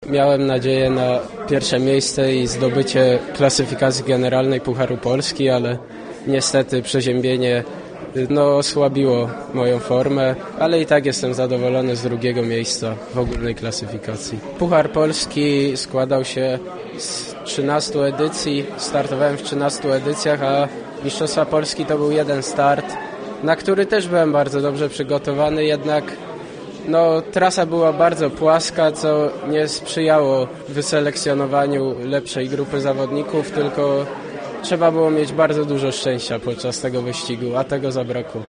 Miałem nadzieję na pierwsze miejsce i zdobycie klasyfikacji generalnej Pucharu Polski, ale niestety przeziębienie osłabiło moją formę, ale i tak jestem zadowolony z drugiego miejsca w ogólnej klasyfikacji. Puchar Polski składał się z 13 edycji, startowałem w 13 edycjach, a Mistrzostwa Polski to był jeden start, na który też byłem bardzo dobrze przygotowany, jednak trasa była bardzo płaska, co nie sprzyjało wyselekcjonowaniu lepszej grupy zawodników, tylko trzeba było mieć bardzo dużo szczęścia podczas tego wyścigu, a tego zabrakło.